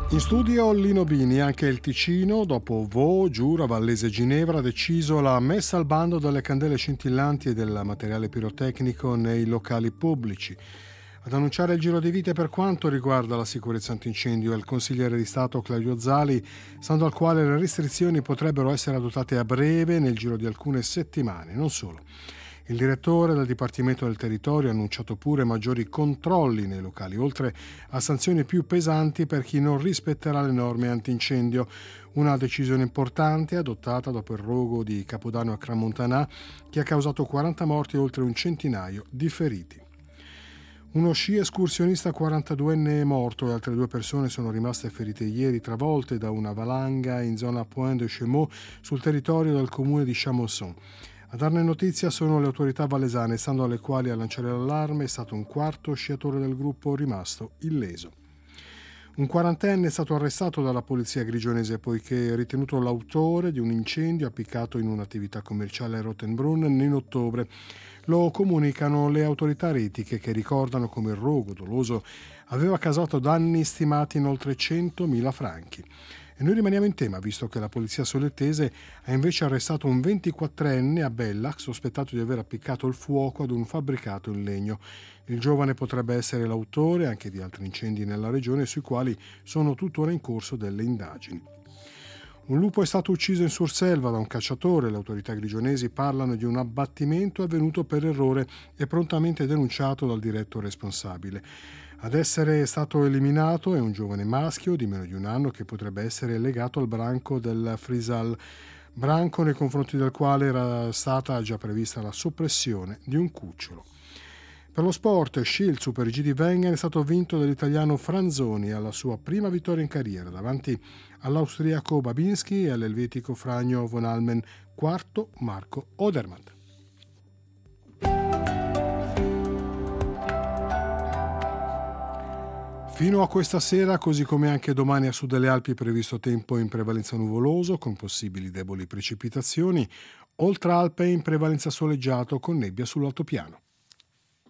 In studio Lino Bini. Anche il Ticino, dopo Vaux, Giura, Vallese e Ginevra, ha deciso la messa al bando delle candele scintillanti e del materiale pirotecnico nei locali pubblici. Ad annunciare il giro di vite per quanto riguarda la sicurezza antincendio è il consigliere di Stato Claudio Zali, stando al quale le restrizioni potrebbero essere adottate a breve nel giro di alcune settimane. Non solo. Il direttore del Dipartimento del Territorio ha annunciato pure maggiori controlli nei locali, oltre a sanzioni più pesanti per chi non rispetterà le norme antincendio. Una decisione importante adottata dopo il rogo di Capodanno a Crans-Montana che ha causato 40 morti e oltre un centinaio di feriti. Uno sci escursionista 42enne è morto e altre 2 persone sono rimaste ferite ieri, travolte da una valanga in zona Point de Chemeaux sul territorio del comune di Chamonson. A darne notizia sono le autorità valesane, stando alle quali a lanciare l'allarme è stato un quarto sciatore del gruppo rimasto illeso. Un 40enne è stato arrestato dalla polizia grigionese poiché è ritenuto l'autore di un incendio appiccato in un'attività commerciale a Rottenbrunn in ottobre. Lo comunicano le autorità retiche che ricordano come il rogo doloso aveva causato danni stimati in oltre 100.000 franchi. E noi rimaniamo in tema, visto che la polizia solettese ha invece arrestato un 24enne a Bellac, sospettato di aver appiccato il fuoco ad un fabbricato in legno. Il giovane potrebbe essere l'autore anche di altri incendi nella regione, sui quali sono tuttora in corso delle indagini. Un lupo è stato ucciso in Surselva da un cacciatore. Le autorità grigionesi parlano di un abbattimento avvenuto per errore e prontamente denunciato dal diretto responsabile. Ad essere stato eliminato è un giovane maschio di meno di un anno che potrebbe essere legato al branco del Frisal, branco nei confronti del quale era stata già prevista la soppressione di un cucciolo. Per lo sport, sci, il Super G di Wengen è stato vinto dall'italiano Franzoni alla sua prima vittoria in carriera davanti all'austriaco Babinski e all'elvetico Franjo von Almen, quarto Marco Odermatt. Fino a questa sera, così come anche domani a sud delle Alpi, è previsto tempo in prevalenza nuvoloso con possibili deboli precipitazioni, oltre Alpe in prevalenza soleggiato con nebbia sull'altopiano.